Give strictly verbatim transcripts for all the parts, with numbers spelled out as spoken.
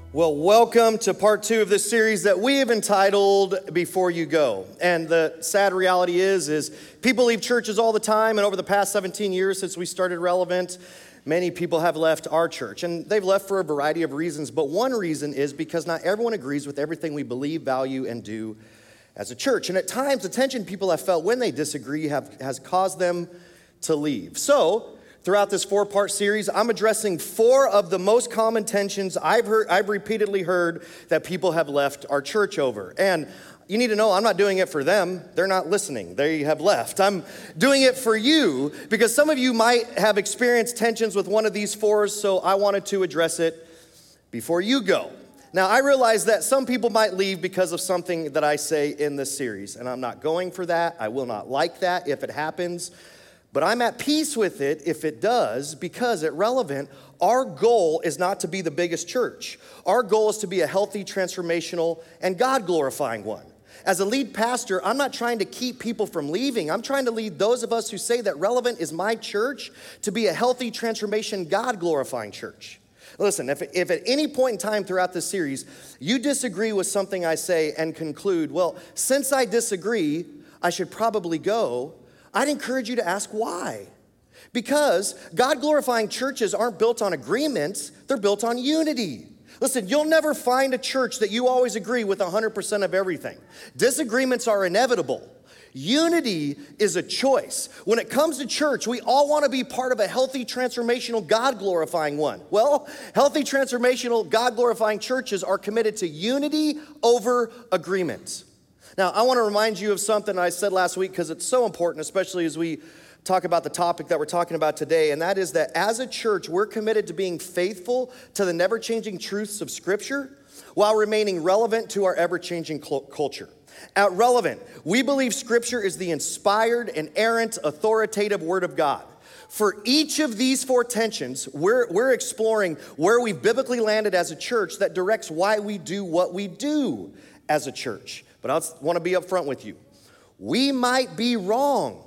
Well, welcome to part two of this series that we have entitled Before You Go. And the sad reality is, is people leave churches all the time, and over the past seventeen years since we started Relevant, many people have left our church. And they've left for a variety of reasons, but one reason is because not everyone agrees with everything we believe, value, and do as a church. And at times, the tension people have felt when they disagree have, has caused them to leave. So, throughout this four-part series, I'm addressing four of the most common tensions I've heard, I've repeatedly heard that people have left our church over. And you need to know I'm not doing it for them. They're not listening. They have left. I'm doing it for you because some of you might have experienced tensions with one of these fours, so I wanted to address it before you go. Now, I realize that some people might leave because of something that I say in this series, and I'm not going for that. I will not like that if it happens. But I'm at peace with it if it does, because at Relevant, our goal is not to be the biggest church. Our goal is to be a healthy, transformational, and God-glorifying one. As a lead pastor, I'm not trying to keep people from leaving. I'm trying to lead those of us who say that Relevant is my church to be a healthy, transformation, God-glorifying church. Listen, if, if at any point in time throughout this series, you disagree with something I say and conclude, well, since I disagree, I should probably go, I'd encourage you to ask why. Because God-glorifying churches aren't built on agreements, they're built on unity. Listen, you'll never find a church that you always agree with one hundred percent of everything. Disagreements are inevitable. Unity is a choice. When it comes to church, we all want to be part of a healthy, transformational, God-glorifying one. Well, healthy, transformational, God-glorifying churches are committed to unity over agreement. Now, I want to remind you of something I said last week because it's so important, especially as we talk about the topic that we're talking about today, and that is that as a church, we're committed to being faithful to the never-changing truths of Scripture while remaining relevant to our ever-changing culture. At Relevant, we believe Scripture is the inspired, inerrant, authoritative Word of God. For each of these four tensions, we're, we're exploring where we've biblically landed as a church that directs why we do what we do as a church. But I want to be upfront with you. We might be wrong.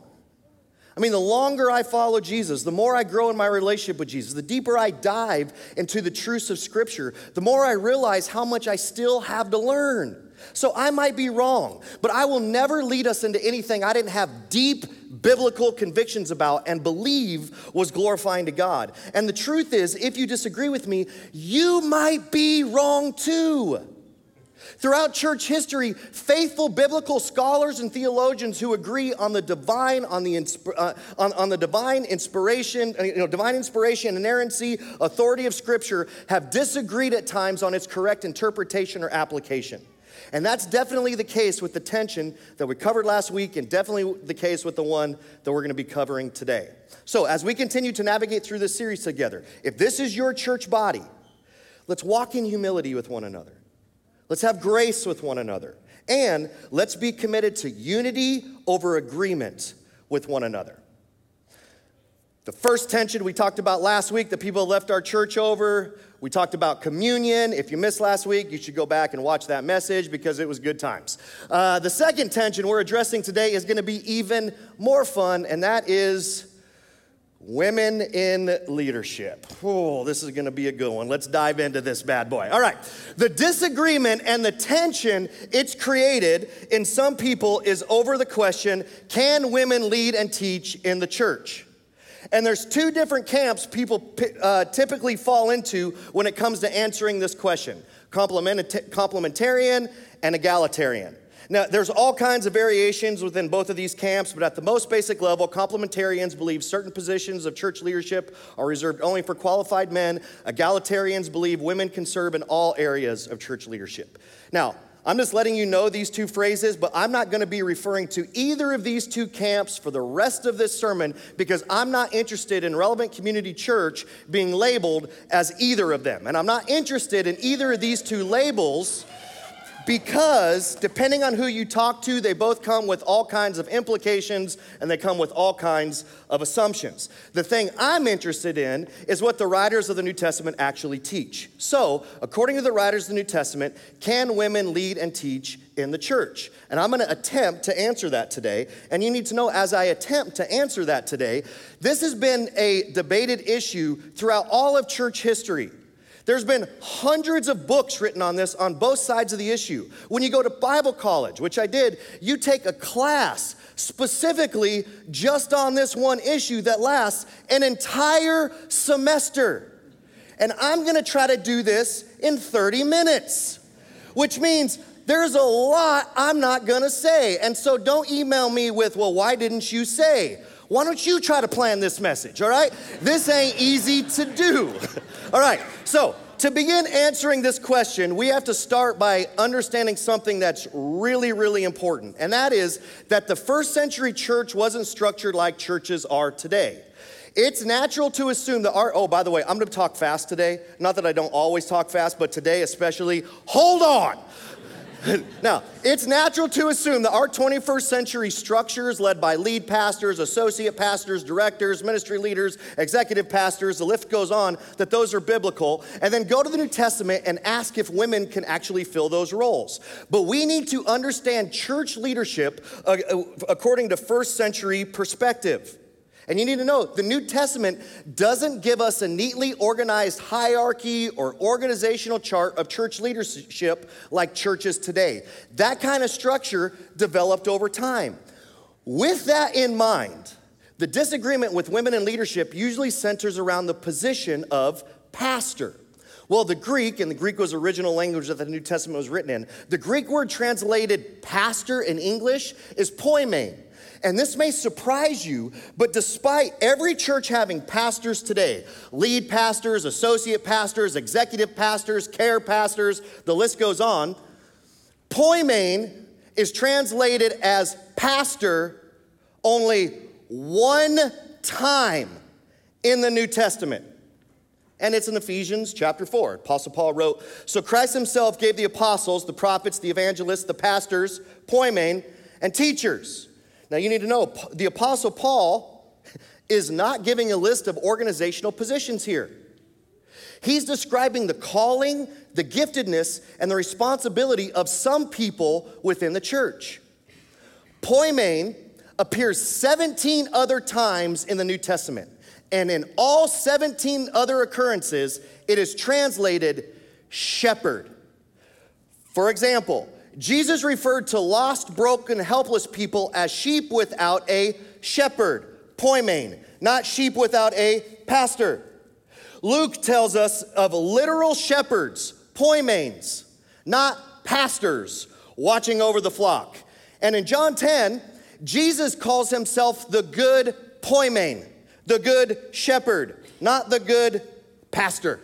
I mean, the longer I follow Jesus, the more I grow in my relationship with Jesus, the deeper I dive into the truths of Scripture, the more I realize how much I still have to learn. So I might be wrong, but I will never lead us into anything I didn't have deep biblical convictions about and believe was glorifying to God. And the truth is, if you disagree with me, you might be wrong too. Throughout church history, faithful biblical scholars and theologians who agree on the divine, on the uh, on, on the divine inspiration, you know, divine inspiration, inerrancy, authority of Scripture, have disagreed at times on its correct interpretation or application. And that's definitely the case with the tension that we covered last week, and definitely the case with the one that we're going to be covering today. So, as we continue to navigate through this series together, if this is your church body, let's walk in humility with one another. Let's have grace with one another. And let's be committed to unity over agreement with one another. The first tension we talked about last week that people left our church over, we talked about communion. If you missed last week, you should go back and watch that message because it was good times. Uh, the second tension we're addressing today is going to be even more fun, and that is women in leadership. Oh, this is going to be a good one. Let's dive into this bad boy. All right. The disagreement and the tension it's created in some people is over the question, can women lead and teach in the church? And there's two different camps people uh, typically fall into when it comes to answering this question, complementarian and egalitarian. Now, there's all kinds of variations within both of these camps, but at the most basic level, complementarians believe certain positions of church leadership are reserved only for qualified men. Egalitarians believe women can serve in all areas of church leadership. Now, I'm just letting you know these two phrases, but I'm not going to be referring to either of these two camps for the rest of this sermon because I'm not interested in Relevant Community Church being labeled as either of them. And I'm not interested in either of these two labels because depending on who you talk to, they both come with all kinds of implications and they come with all kinds of assumptions. The thing I'm interested in is what the writers of the New Testament actually teach. So, according to the writers of the New Testament, can women lead and teach in the church? And I'm going to attempt to answer that today. And you need to know, as I attempt to answer that today, this has been a debated issue throughout all of church history. There's been hundreds of books written on this on both sides of the issue. When you go to Bible college, which I did, you take a class specifically just on this one issue that lasts an entire semester. And I'm gonna try to do this in thirty minutes, which means there's a lot I'm not gonna say. And so don't email me with, well, why didn't you say? Why don't you try to plan this message, all right? This ain't easy to do. All right, so to begin answering this question, we have to start by understanding something that's really, really important. And that is that the first century church wasn't structured like churches are today. It's natural to assume that our, oh, by the way, I'm gonna talk fast today. Not that I don't always talk fast, but today especially, hold on. Now, it's natural to assume that our twenty-first century structures led by lead pastors, associate pastors, directors, ministry leaders, executive pastors, the list goes on, that those are biblical, and then go to the New Testament and ask if women can actually fill those roles. But we need to understand church leadership uh, according to first century perspective. And you need to know, the New Testament doesn't give us a neatly organized hierarchy or organizational chart of church leadership like churches today. That kind of structure developed over time. With that in mind, the disagreement with women in leadership usually centers around the position of pastor. Well, the Greek, and the Greek was the original language that the New Testament was written in, the Greek word translated pastor in English is poimen. And this may surprise you, but despite every church having pastors today, lead pastors, associate pastors, executive pastors, care pastors, the list goes on, poimen is translated as pastor only one time in the New Testament. And it's in Ephesians chapter four. Apostle Paul wrote, so Christ himself gave the apostles, the prophets, the evangelists, the pastors, poimen, and teachers. Now you need to know, the Apostle Paul is not giving a list of organizational positions here. He's describing the calling, the giftedness, and the responsibility of some people within the church. Poimen appears seventeen other times in the New Testament. And in all seventeen other occurrences, it is translated shepherd. For example, Jesus referred to lost, broken, helpless people as sheep without a shepherd, poimen, not sheep without a pastor. Luke tells us of literal shepherds, poimens, not pastors, watching over the flock. And in John ten, Jesus calls himself the good poimen, the good shepherd, not the good pastor.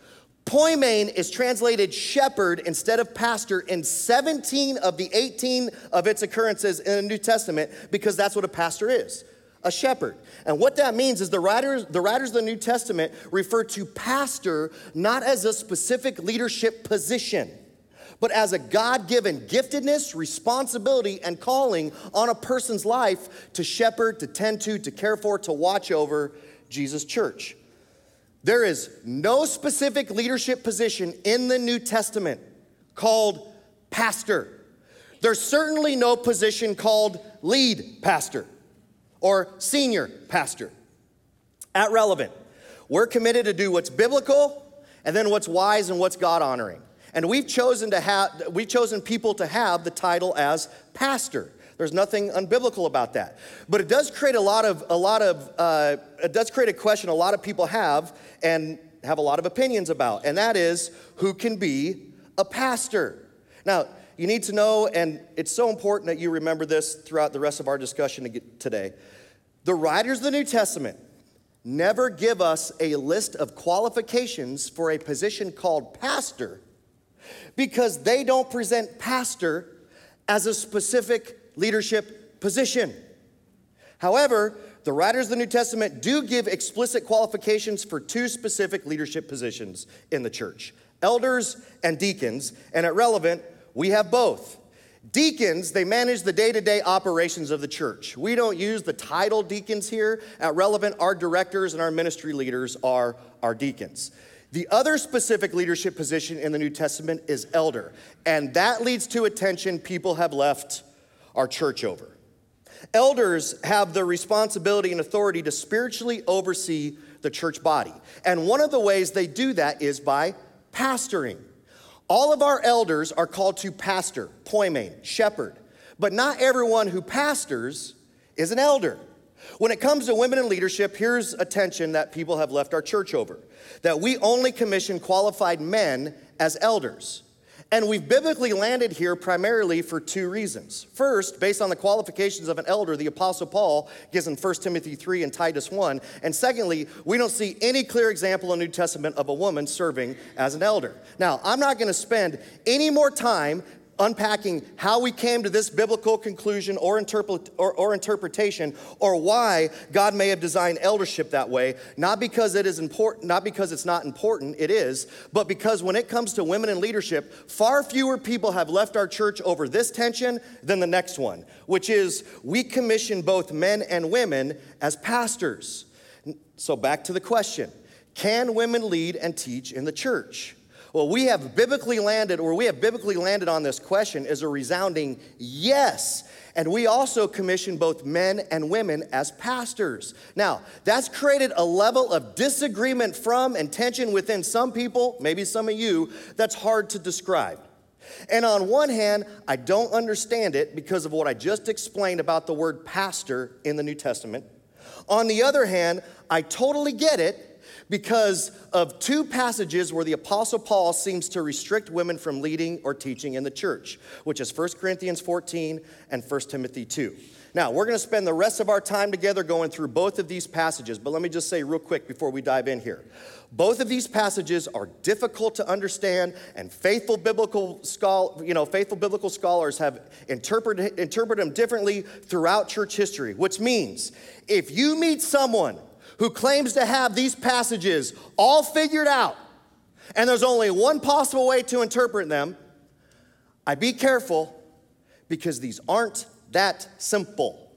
Poimen is translated shepherd instead of pastor in seventeen of the eighteen of its occurrences in the New Testament because that's what a pastor is, a shepherd. And what that means is the writers, the writers of the New Testament refer to pastor not as a specific leadership position, but as a God-given giftedness, responsibility, and calling on a person's life to shepherd, to tend to, to care for, to watch over Jesus' church. There is no specific leadership position in the New Testament called pastor. There's certainly no position called lead pastor or senior pastor. At Relevant, we're committed to do what's biblical and then what's wise and what's God-honoring. And we've chosen to have, we've chosen people to have the title as pastor. There's nothing unbiblical about that. But it does create a lot of, a lot of, uh, it does create a question a lot of people have and have a lot of opinions about, and that is, who can be a pastor? Now, you need to know, and it's so important that you remember this throughout the rest of our discussion today. The writers of the New Testament never give us a list of qualifications for a position called pastor because they don't present pastor as a specific leadership position. However, the writers of the New Testament do give explicit qualifications for two specific leadership positions in the church, elders and deacons, and at Relevant, we have both. Deacons, they manage the day-to-day operations of the church. We don't use the title deacons here. At Relevant, our directors and our ministry leaders are our deacons. The other specific leadership position in the New Testament is elder, and that leads to a tension people have left our church over. Elders have the responsibility and authority to spiritually oversee the church body. And one of the ways they do that is by pastoring. All of our elders are called to pastor, poimen, shepherd. But not everyone who pastors is an elder. When it comes to women in leadership, here's a tension that people have left our church over, that we only commission qualified men as elders. And we've biblically landed here primarily for two reasons. First, based on the qualifications of an elder, the Apostle Paul gives in First Timothy three and Titus one. And secondly, we don't see any clear example in the New Testament of a woman serving as an elder. Now, I'm not going to spend any more time unpacking how we came to this biblical conclusion or, interpret, or, or interpretation, or why God may have designed eldership that way, not because it is important, not because it's not important, it is, but because when it comes to women in leadership, far fewer people have left our church over this tension than the next one, which is we commission both men and women as pastors. So back to the question, can women lead and teach in the church? Well, we have biblically landed, or we have biblically landed on this question as a resounding yes. And we also commission both men and women as pastors. Now, that's created a level of disagreement from and tension within some people, maybe some of you, that's hard to describe. And on one hand, I don't understand it because of what I just explained about the word pastor in the New Testament. On the other hand, I totally get it because of two passages where the Apostle Paul seems to restrict women from leading or teaching in the church, which is First Corinthians fourteen and First Timothy two. Now, we're going to spend the rest of our time together going through both of these passages, but let me just say real quick before we dive in here. Both of these passages are difficult to understand, and faithful biblical schol- you know, faithful biblical scholars have interpreted interpreted them differently throughout church history, which means if you meet someone who claims to have these passages all figured out, and there's only one possible way to interpret them, I be careful because these aren't that simple.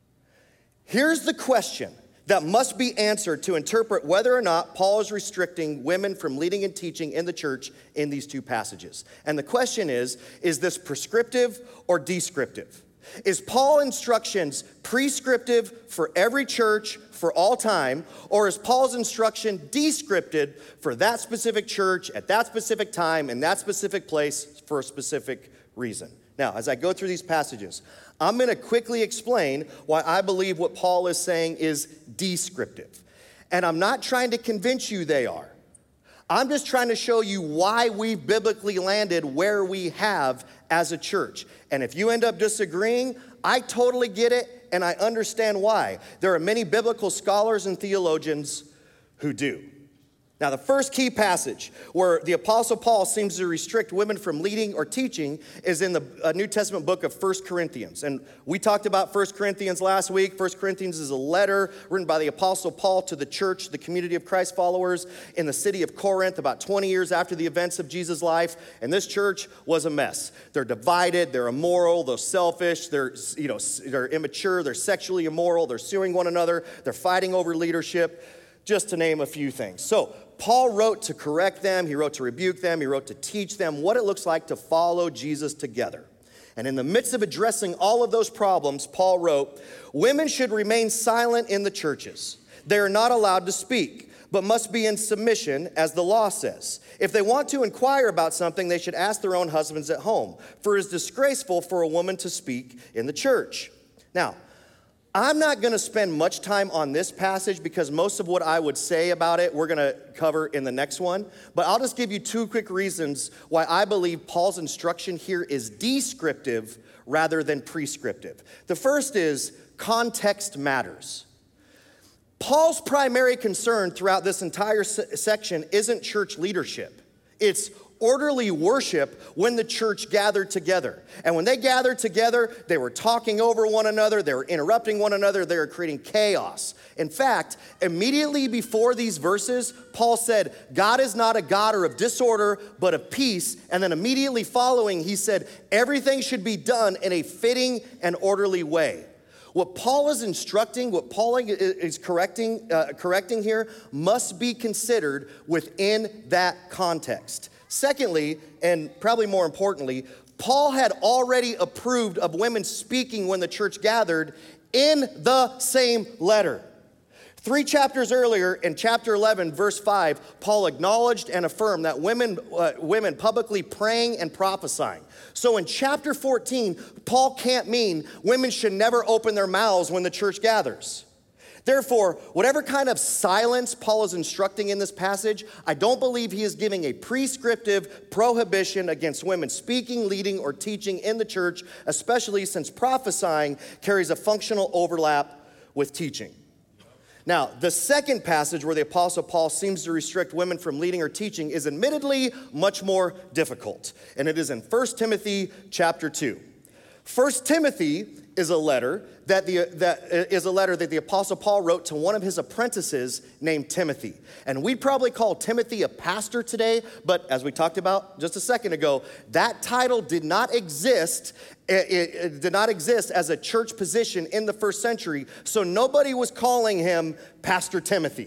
Here's the question that must be answered to interpret whether or not Paul is restricting women from leading and teaching in the church in these two passages. And the question is, is this prescriptive or descriptive? Is Paul's instructions prescriptive for every church for all time, or is Paul's instruction descriptive for that specific church at that specific time in that specific place for a specific reason? Now, as I go through these passages, I'm going to quickly explain why I believe what Paul is saying is descriptive. And I'm not trying to convince you they are. I'm just trying to show you why we biblically landed where we have as a church. And if you end up disagreeing, I totally get it and I understand why. There are many biblical scholars and theologians who do. Now, the first key passage where the Apostle Paul seems to restrict women from leading or teaching is in the uh, New Testament book of First Corinthians. And we talked about First Corinthians last week. First Corinthians is a letter written by the Apostle Paul to the church, the community of Christ followers in the city of Corinth about twenty years after the events of Jesus' life. And this church was a mess. They're divided, they're immoral, they're selfish, they're, you know, they're immature, they're sexually immoral, they're suing one another, they're fighting over leadership, just to name a few things. So, Paul wrote to correct them, he wrote to rebuke them, he wrote to teach them what it looks like to follow Jesus together. And in the midst of addressing all of those problems, Paul wrote, women should remain silent in the churches. They are not allowed to speak, but must be in submission, as the law says. If they want to inquire about something, they should ask their own husbands at home, for it is disgraceful for a woman to speak in the church. Now, I'm not going to spend much time on this passage because most of what I would say about it we're going to cover in the next one. But I'll just give you two quick reasons why I believe Paul's instruction here is descriptive rather than prescriptive. The first is context matters. Paul's primary concern throughout this entire se- section isn't church leadership. It's orderly worship when the church gathered together. And when they gathered together, they were talking over one another, they were interrupting one another, they were creating chaos. In fact, immediately before these verses, Paul said, God is not a God of disorder, but of peace. And then immediately following, he said, everything should be done in a fitting and orderly way. What Paul is instructing, what Paul is correcting, uh, correcting here must be considered within that context. Secondly, and probably more importantly, Paul had already approved of women speaking when the church gathered in the same letter. Three chapters earlier, in chapter eleven, verse five, Paul acknowledged and affirmed that women, uh, women publicly praying and prophesying. So in chapter fourteen, Paul can't mean women should never open their mouths when the church gathers. Therefore, whatever kind of silence Paul is instructing in this passage, I don't believe he is giving a prescriptive prohibition against women speaking, leading, or teaching in the church, especially since prophesying carries a functional overlap with teaching. Now, the second passage where the Apostle Paul seems to restrict women from leading or teaching is admittedly much more difficult, and it is in First Timothy chapter two. First Timothy is a letter that the that is a letter that the Apostle Paul wrote to one of his apprentices named Timothy. And we'd probably call Timothy a pastor today, but as we talked about just a second ago, that title did not exist. It, it, it did not exist as a church position in the first century, so nobody was calling him Pastor Timothy.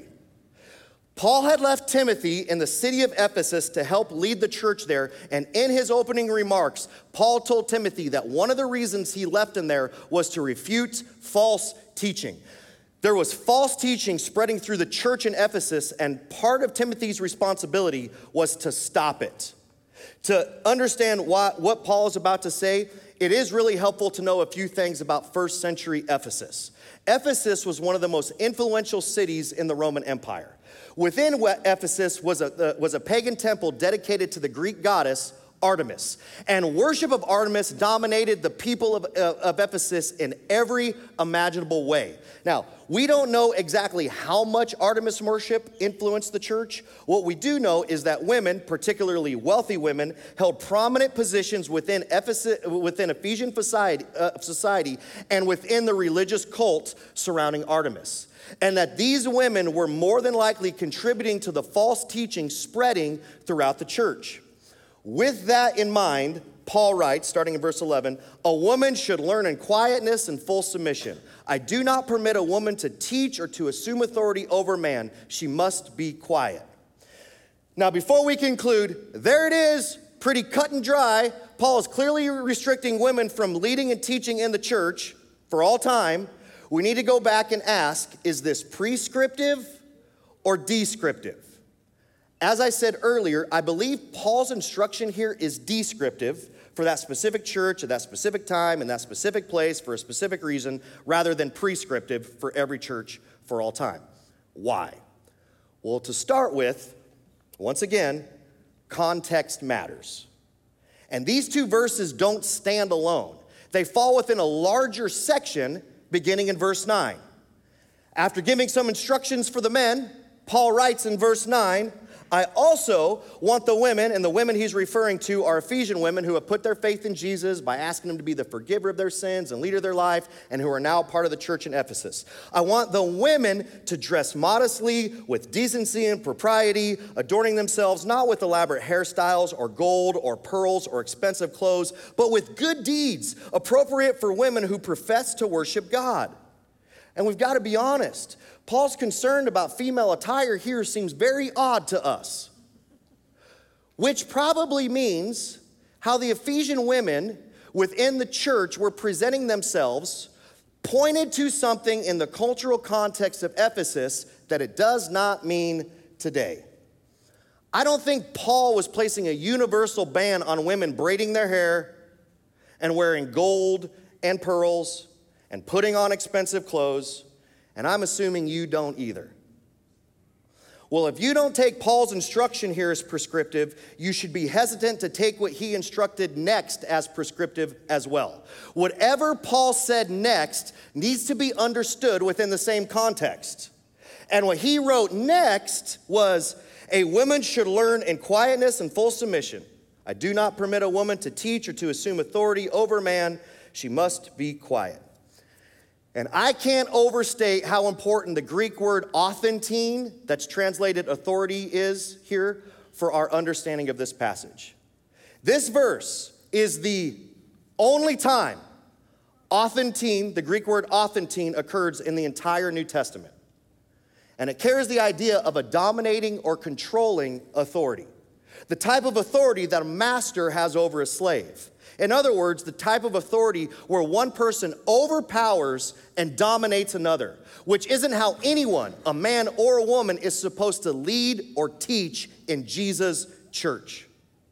Paul had left Timothy in the city of Ephesus to help lead the church there, and in his opening remarks, Paul told Timothy that one of the reasons he left him there was to refute false teaching. There was false teaching spreading through the church in Ephesus, and part of Timothy's responsibility was to stop it. To understand what, what Paul is about to say, it is really helpful to know a few things about first century Ephesus. Ephesus was one of the most influential cities in the Roman Empire. Within Ephesus was a, uh, was a pagan temple dedicated to the Greek goddess Artemis. And worship of Artemis dominated the people of, uh, of Ephesus in every imaginable way. Now, we don't know exactly how much Artemis worship influenced the church. What we do know is that women, particularly wealthy women, held prominent positions within, Ephesus, within Ephesian society, uh, society and within the religious cult surrounding Artemis. And that these women were more than likely contributing to the false teaching spreading throughout the church. With that in mind, Paul writes, starting in verse eleven, a woman should learn in quietness and full submission. I do not permit a woman to teach or to assume authority over man. She must be quiet. Now, before we conclude, there it is, pretty cut and dry. Paul is clearly restricting women from leading and teaching in the church for all time. We need to go back and ask, is this prescriptive or descriptive? As I said earlier, I believe Paul's instruction here is descriptive for that specific church at that specific time in that specific place for a specific reason, rather than prescriptive for every church for all time. Why? Well, to start with, once again, context matters. And these two verses don't stand alone. They fall within a larger section beginning in verse nine. After giving some instructions for the men, Paul writes in verse nine, I also want the women, and the women he's referring to are Ephesian women who have put their faith in Jesus by asking him to be the forgiver of their sins and leader of their life, and who are now part of the church in Ephesus. I want the women to dress modestly with decency and propriety, adorning themselves not with elaborate hairstyles or gold or pearls or expensive clothes, but with good deeds appropriate for women who profess to worship God. And we've got to be honest. Paul's concern about female attire here seems very odd to us, which probably means how the Ephesian women within the church were presenting themselves pointed to something in the cultural context of Ephesus that it does not mean today. I don't think Paul was placing a universal ban on women braiding their hair and wearing gold and pearls and putting on expensive clothes. And I'm assuming you don't either. Well, if you don't take Paul's instruction here as prescriptive, you should be hesitant to take what he instructed next as prescriptive as well. Whatever Paul said next needs to be understood within the same context. And what he wrote next was, a woman should learn in quietness and full submission. I do not permit a woman to teach or to assume authority over man. She must be quiet. And I can't overstate how important the Greek word authentine, that's translated authority, is here for our understanding of this passage. This verse is the only time authentine, the Greek word authentine, occurs in the entire New Testament. And it carries the idea of a dominating or controlling authority, the type of authority that a master has over a slave. In other words, the type of authority where one person overpowers and dominates another, which isn't how anyone, a man or a woman, is supposed to lead or teach in Jesus' church.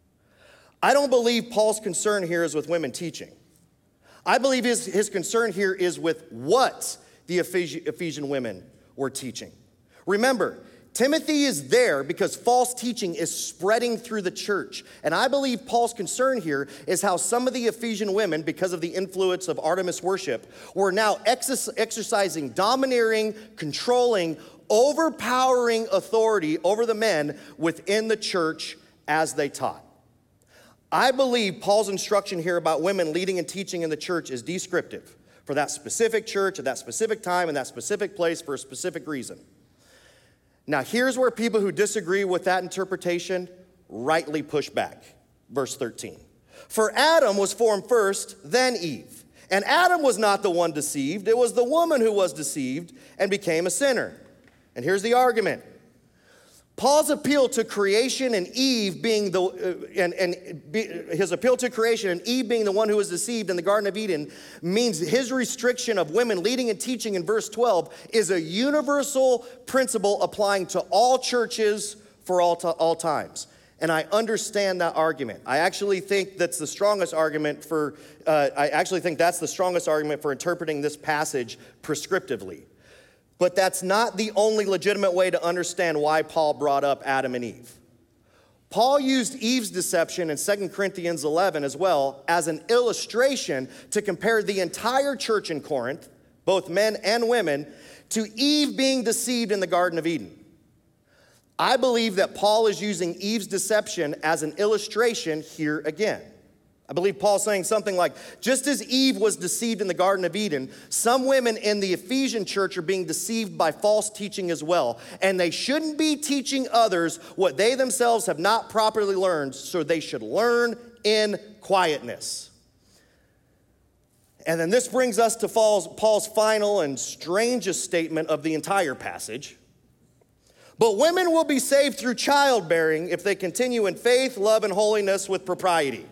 I don't believe Paul's concern here is with women teaching. I believe his, his concern here is with what the Ephesian women were teaching. Remember, Timothy is there because false teaching is spreading through the church. And I believe Paul's concern here is how some of the Ephesian women, because of the influence of Artemis worship, were now ex- exercising domineering, controlling, overpowering authority over the men within the church as they taught. I believe Paul's instruction here about women leading and teaching in the church is descriptive for that specific church at that specific time and that specific place for a specific reason. Now, here's where people who disagree with that interpretation rightly push back. Verse thirteen. For Adam was formed first, then Eve. And Adam was not the one deceived. It was the woman who was deceived and became a sinner. And here's the argument. Paul's appeal to creation and Eve being the, uh, and, and be, his appeal to creation and Eve being the one who was deceived in the Garden of Eden means his restriction of women leading and teaching in verse twelve is a universal principle applying to all churches for all, to, all times. And I understand that argument. I actually think that's the strongest argument for, uh, I actually think that's the strongest argument for interpreting this passage prescriptively. But that's not the only legitimate way to understand why Paul brought up Adam and Eve. Paul used Eve's deception in Second Corinthians eleven as well as an illustration to compare the entire church in Corinth, both men and women, to Eve being deceived in the Garden of Eden. I believe that Paul is using Eve's deception as an illustration here again. I believe Paul's saying something like, just as Eve was deceived in the Garden of Eden, some women in the Ephesian church are being deceived by false teaching as well. And they shouldn't be teaching others what they themselves have not properly learned, so they should learn in quietness. And then this brings us to Paul's, Paul's final and strangest statement of the entire passage. But women will be saved through childbearing if they continue in faith, love, and holiness with propriety.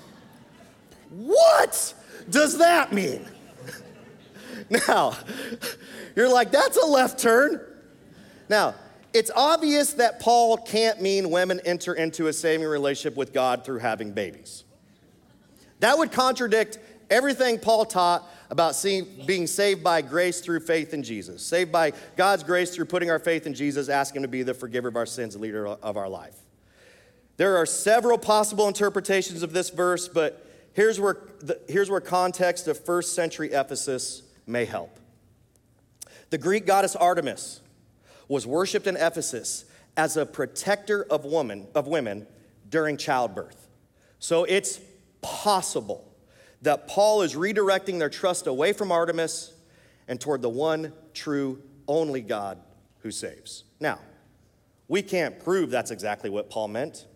What does that mean? Now, you're like, that's a left turn. Now, it's obvious that Paul can't mean women enter into a saving relationship with God through having babies. That would contradict everything Paul taught about seeing, being saved by grace through faith in Jesus. Saved by God's grace through putting our faith in Jesus, asking him to be the forgiver of our sins and leader of our life. There are several possible interpretations of this verse, but Here's where, the, here's where context of first century Ephesus may help. The Greek goddess Artemis was worshipped in Ephesus as a protector of woman, of women during childbirth. So it's possible that Paul is redirecting their trust away from Artemis and toward the one true, only God who saves. Now, we can't prove that's exactly what Paul meant.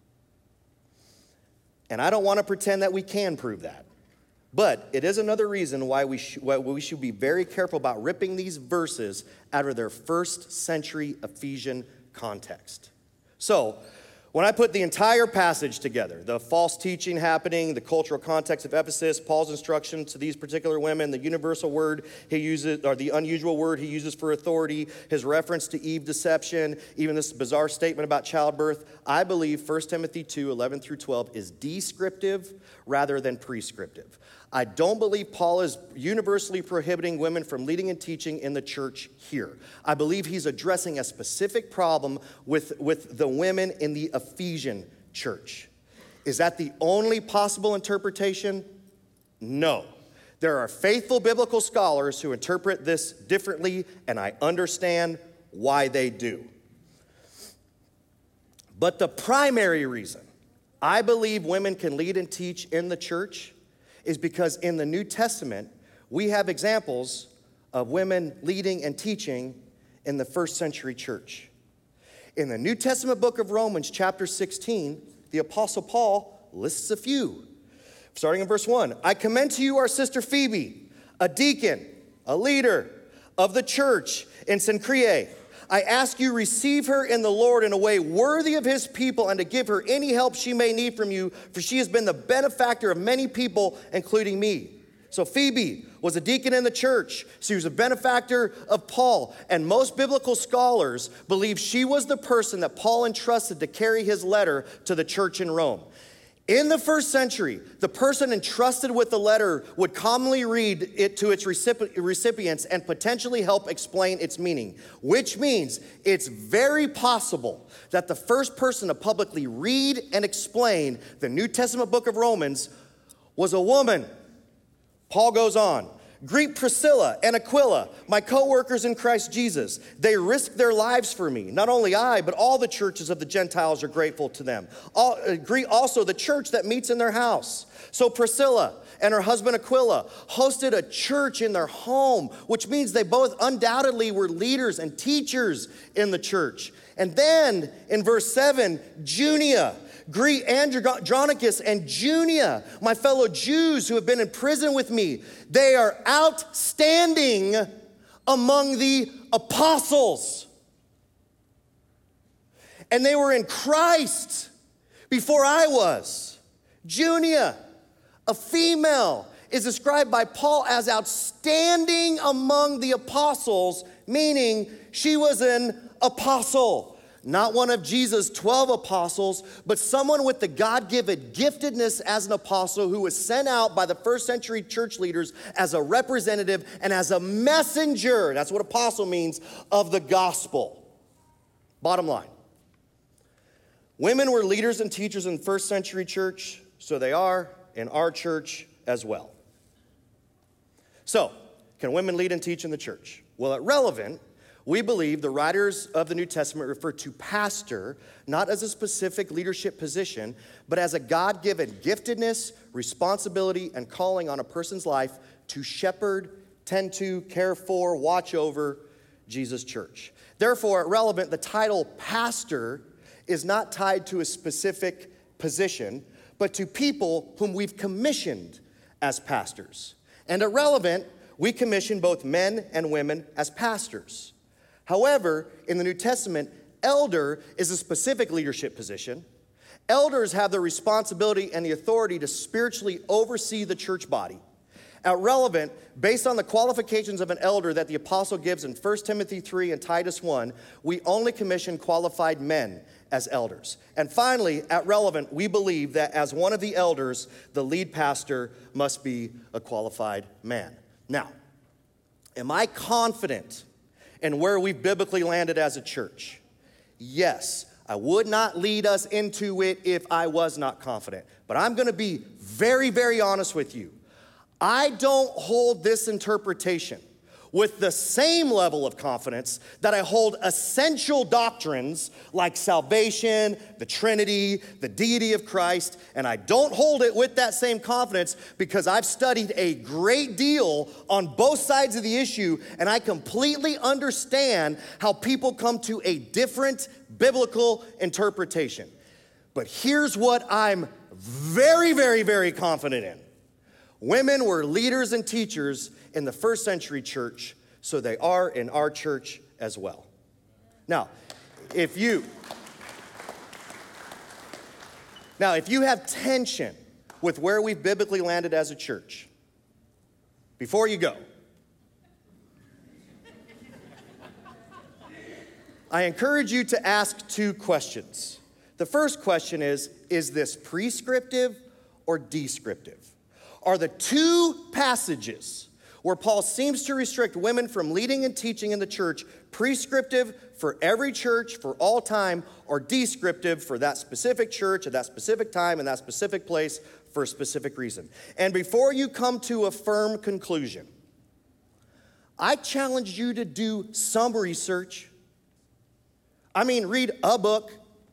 And I don't want to pretend that we can prove that. But it is another reason why we, sh- why we should be very careful about ripping these verses out of their first century Ephesian context. So, when I put the entire passage together, the false teaching happening, the cultural context of Ephesus, Paul's instruction to these particular women, the universal word he uses, or the unusual word he uses for authority, his reference to Eve deception, even this bizarre statement about childbirth, I believe First Timothy two, eleven through twelve is descriptive rather than prescriptive. I don't believe Paul is universally prohibiting women from leading and teaching in the church here. I believe he's addressing a specific problem with, with the women in the Ephesian church. Is that the only possible interpretation? No. There are faithful biblical scholars who interpret this differently, and I understand why they do. But the primary reason I believe women can lead and teach in the church is because in the New Testament, we have examples of women leading and teaching in the first century church. In the New Testament book of Romans, chapter sixteen, the Apostle Paul lists a few. Starting in verse one, I commend to you our sister Phoebe, a deacon, a leader of the church in Cenchreae. I ask you, receive her in the Lord in a way worthy of his people, and to give her any help she may need from you, for she has been the benefactor of many people, including me. So Phoebe was a deacon in the church. She was a benefactor of Paul. And most biblical scholars believe she was the person that Paul entrusted to carry his letter to the church in Rome. In the first century, the person entrusted with the letter would commonly read it to its recipients and potentially help explain its meaning, which means it's very possible that the first person to publicly read and explain the New Testament book of Romans was a woman. Paul goes on, greet Priscilla and Aquila, my co-workers in Christ Jesus. They risked their lives for me. Not only I, but all the churches of the Gentiles are grateful to them. All, uh, greet also the church that meets in their house. So Priscilla and her husband Aquila hosted a church in their home, which means they both undoubtedly were leaders and teachers in the church. And then in verse seven, Junia. Greet Andronicus and Junia, my fellow Jews who have been in prison with me. They are outstanding among the apostles. And they were in Christ before I was. Junia, a female, is described by Paul as outstanding among the apostles, meaning she was an apostle. Not one of Jesus' twelve apostles, but someone with the God-given giftedness as an apostle who was sent out by the first century church leaders as a representative and as a messenger. That's what apostle means, of the gospel. Bottom line. Women were leaders and teachers in the first century church, so they are in our church as well. So, can women lead and teach in the church? Well, at Relevant, we believe the writers of the New Testament refer to pastor not as a specific leadership position, but as a God-given giftedness, responsibility, and calling on a person's life to shepherd, tend to, care for, watch over Jesus' church. Therefore, at Relevant, the title pastor is not tied to a specific position, but to people whom we've commissioned as pastors. And at Relevant, we commission both men and women as pastors. However, in the New Testament, elder is a specific leadership position. Elders have the responsibility and the authority to spiritually oversee the church body. At Relevant, based on the qualifications of an elder that the apostle gives in First Timothy three and Titus one, we only commission qualified men as elders. And finally, at Relevant, we believe that as one of the elders, the lead pastor must be a qualified man. Now, am I confident in where we've biblically landed as a church? Yes. I would not lead us into it if I was not confident. But I'm going to be very, very honest with you. I don't hold this interpretation with the same level of confidence that I hold essential doctrines like salvation, the Trinity, the deity of Christ, and I don't hold it with that same confidence because I've studied a great deal on both sides of the issue, and I completely understand how people come to a different biblical interpretation. But here's what I'm very, very, very confident in. Women were leaders and teachers in the first century church, so they are in our church as well. Now, if you Now, if you have tension with where we've biblically landed as a church, before you go, I encourage you to ask two questions. The first question is, is this prescriptive or descriptive? Are the two passages where Paul seems to restrict women from leading and teaching in the church prescriptive for every church for all time, or descriptive for that specific church at that specific time and that specific place for a specific reason? And before you come to a firm conclusion, I challenge you to do some research. I mean, read a book.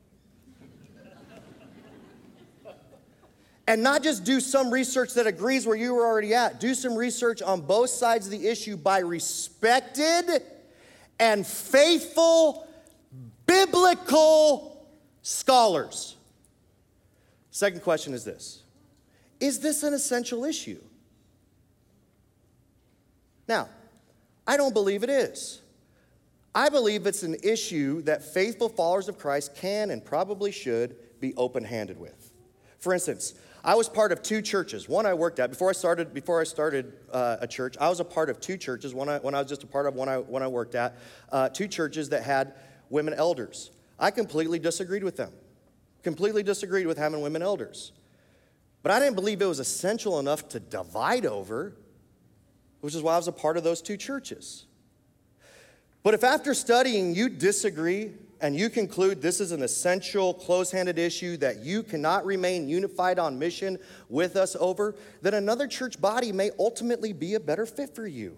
And not just do some research that agrees where you were already at. Do some research on both sides of the issue by respected and faithful biblical scholars. Second question is this: is this an essential issue? Now, I don't believe it is. I believe it's an issue that faithful followers of Christ can and probably should be open-handed with. For instance, I was part of two churches. One I worked at before I started. Before I started uh, a church, I was a part of two churches. One I, when I was just a part of one I when I worked at, uh, two churches that had women elders. I completely disagreed with them. Completely disagreed with having women elders. But I didn't believe it was essential enough to divide over, which is why I was a part of those two churches. But if after studying you disagree and you conclude this is an essential, close-handed issue that you cannot remain unified on mission with us over, then another church body may ultimately be a better fit for you.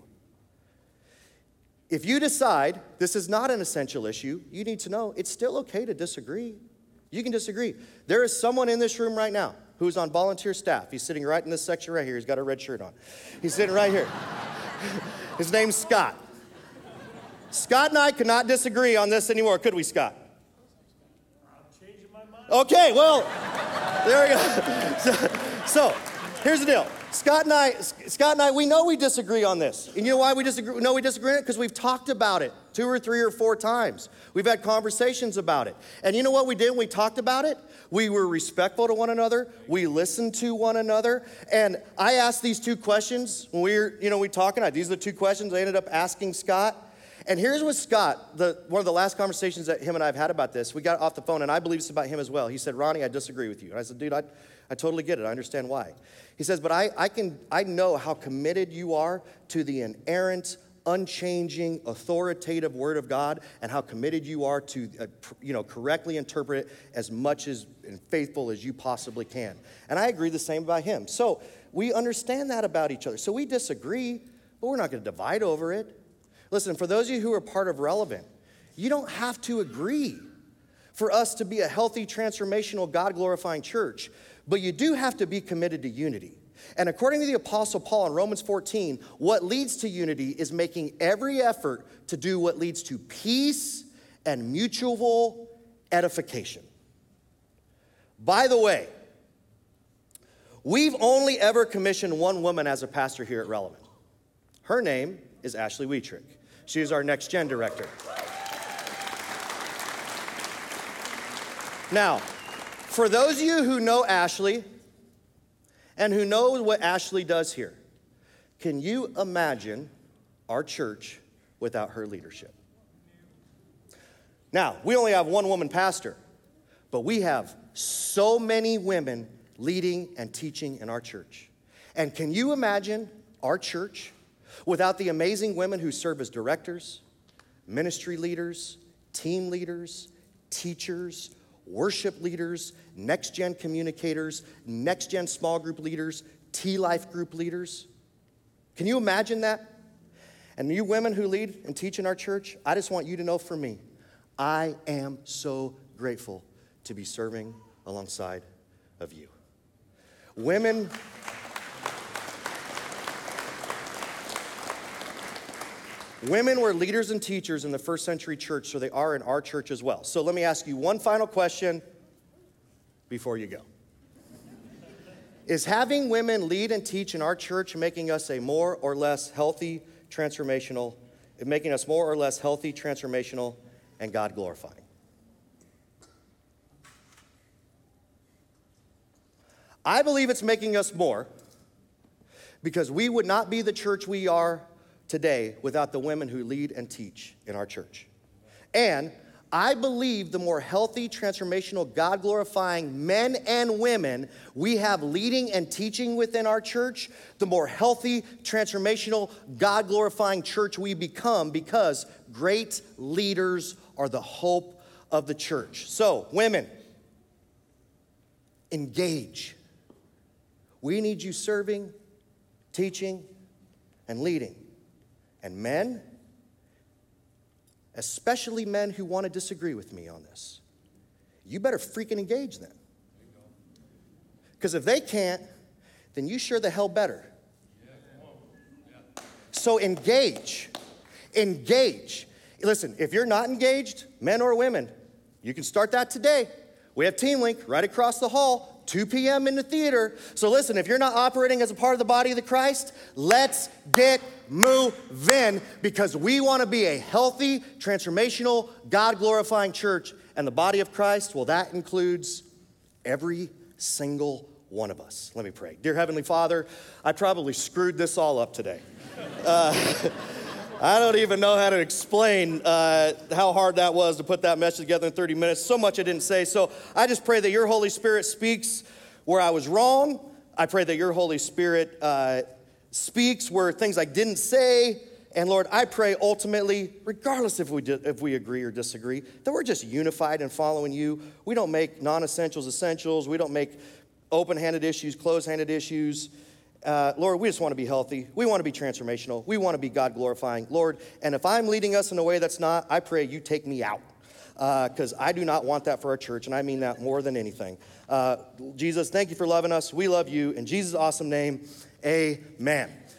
If you decide this is not an essential issue, you need to know it's still okay to disagree. You can disagree. There is someone in this room right now who's on volunteer staff. He's sitting right in this section right here. He's got a red shirt on. He's sitting right here. His name's Scott. Scott and I could not disagree on this anymore, could we, Scott? I'm changing my mind. Okay, well, there we go. So, so, here's the deal. Scott and I, Scott and I, we know we disagree on this. And you know why we disagree? We know we disagree on it? Because we've talked about it two or three or four times. We've had conversations about it. And you know what we did when we talked about it? We were respectful to one another. We listened to one another. And I asked these two questions when we were, you know, we talking. These are the two questions I ended up asking Scott. And here's what Scott, the, one of the last conversations that him and I have had about this, we got off the phone, and I believe it's about him as well. He said, Ronnie, I disagree with you. And I said, dude, I, I totally get it. I understand why. He says, but I, I, can, I know how committed you are to the inerrant, unchanging, authoritative Word of God, and how committed you are to, uh, you know, correctly interpret it as much as and faithful as you possibly can. And I agree the same about him. So we understand that about each other. So we disagree, but we're not going to divide over it. Listen, for those of you who are part of Relevant, you don't have to agree for us to be a healthy, transformational, God-glorifying church, but you do have to be committed to unity. And according to the Apostle Paul in Romans fourteen, what leads to unity is making every effort to do what leads to peace and mutual edification. By the way, we've only ever commissioned one woman as a pastor here at Relevant. Her name is Ashley Wietrich. She is our Next Gen director. Now, for those of you who know Ashley and who know what Ashley does here, can you imagine our church without her leadership? Now, we only have one woman pastor, but we have so many women leading and teaching in our church. And can you imagine our church without the amazing women who serve as directors, ministry leaders, team leaders, teachers, worship leaders, next-gen communicators, next-gen small group leaders, T-Life group leaders? Can you imagine that? And you women who lead and teach in our church, I just want you to know for me, I am so grateful to be serving alongside of you. Women... Women were leaders and teachers in the first century church, so they are in our church as well. So let me ask you one final question before you go. Is having women lead and teach in our church making us a more or less healthy, transformational, making us more or less healthy, transformational, and God-glorifying? I believe it's making us more because we would not be the church we are today without the women who lead and teach in our church. And I believe the more healthy, transformational, God-glorifying men and women we have leading and teaching within our church, the more healthy, transformational, God-glorifying church we become, because great leaders are the hope of the church. So, women, engage. We need you serving, teaching, and leading. And men, especially men who want to disagree with me on this, you better freaking engage them. Because if they can't, then you sure the hell better. So engage. Engage. Listen, if you're not engaged, men or women, you can start that today. We have Team Link right across the hall. two p.m. in the theater. So listen, if you're not operating as a part of the body of the Christ, let's get moving, because we want to be a healthy, transformational, God-glorifying church. And the body of Christ, well, that includes every single one of us. Let me pray. Dear Heavenly Father, I probably screwed this all up today. Uh, I don't even know how to explain uh, how hard that was to put that message together in thirty minutes. So much I didn't say. So I just pray that your Holy Spirit speaks where I was wrong. I pray that your Holy Spirit uh, speaks where things I didn't say. And Lord, I pray ultimately, regardless if we di- if we agree or disagree, that we're just unified in following you. We don't make non-essentials essentials. We don't make open-handed issues closed-handed issues. Uh, Lord, we just want to be healthy. We want to be transformational. We want to be God-glorifying. Lord, and if I'm leading us in a way that's not, I pray you take me out, because uh, I do not want that for our church, and I mean that more than anything. Uh, Jesus, thank you for loving us. We love you. In Jesus' awesome name, amen.